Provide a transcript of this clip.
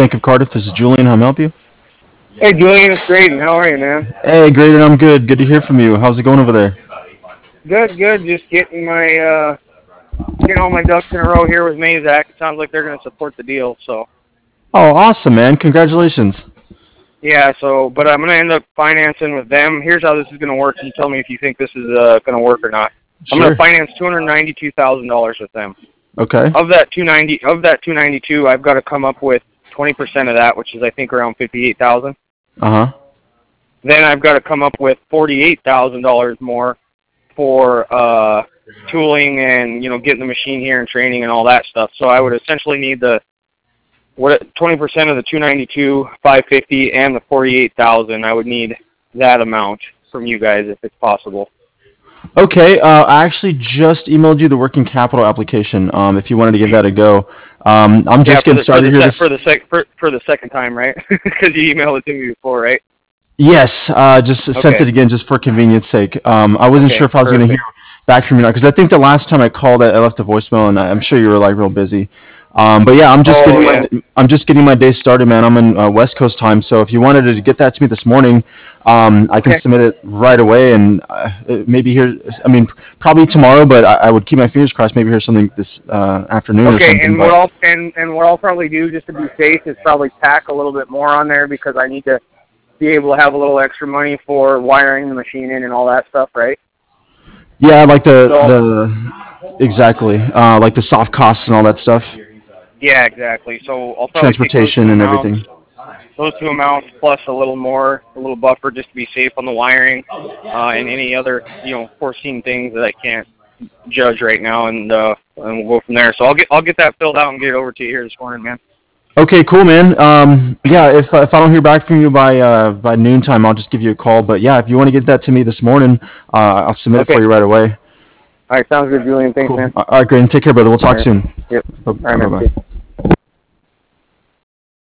Bank of Cardiff. This is Julian. How may I help you? Hey, Julian, it's Graydon. How are you, man? Hey, great, and I'm good. Good to hear from you. How's it going over there? Good, good. Just getting all my ducks in a row here with Mazak. It sounds like they're going to support the deal. So Oh, awesome, man. Congratulations. yeah. But I'm going to end up financing with them. Here's how this is going to work. You tell me if you think this is going to work or not. I'm going Sure. to finance $292,000 with them. Okay. Of that 292, I've got to come up with 20% of that, which is I think around 58,000. Uh-huh. Then I've got to come up with $48,000 more for tooling and getting the machine here and training and all that stuff. So I would essentially need 20% of the 292, 550, and the 48,000. I would need that amount from you guys if it's possible. Okay, I actually just emailed you the working capital application, if you wanted to give that a go. I'm just getting started here. For the second time, right? Because you emailed it to me before, right? Yes, just sent it Okay. again just for convenience sake. I wasn't sure Okay. if I was going to hear Perfect. back from you now, because I think the last time I called, I left a voicemail, and I'm sure you were like real busy. But yeah, Oh yeah. I'm just getting my day started, man. I'm in West Coast time, so if you wanted to get that to me this morning, I can Okay. submit it right away, and maybe hear. I mean, probably tomorrow, but I would keep my fingers crossed. Maybe hear something this afternoon or Okay. something. And But what I'll probably do just to be safe is probably tack a little bit more on there because I need to be able to have a little extra money for wiring the machine in and all that stuff, right? yeah, like So the exactly like the soft costs and all that stuff, yeah, exactly. So I'll probably take transportation and everything. those two amounts plus a little more, a little buffer just to be safe on the wiring, and any other, foreseen things that I can't judge right now, and we'll go from there. So I'll get that filled out and get it over to you here this morning, man. Okay, cool, man. Yeah, if I don't hear back from you by noontime, I'll just give you a call. But yeah, if you want to get that to me this morning, I'll submit it for Okay. you right away. All right, sounds good, Julian. Thanks, Cool. man. All right, great. Take care, brother. We'll All talk right. soon. Yep. All right, Bye man. See bye. you.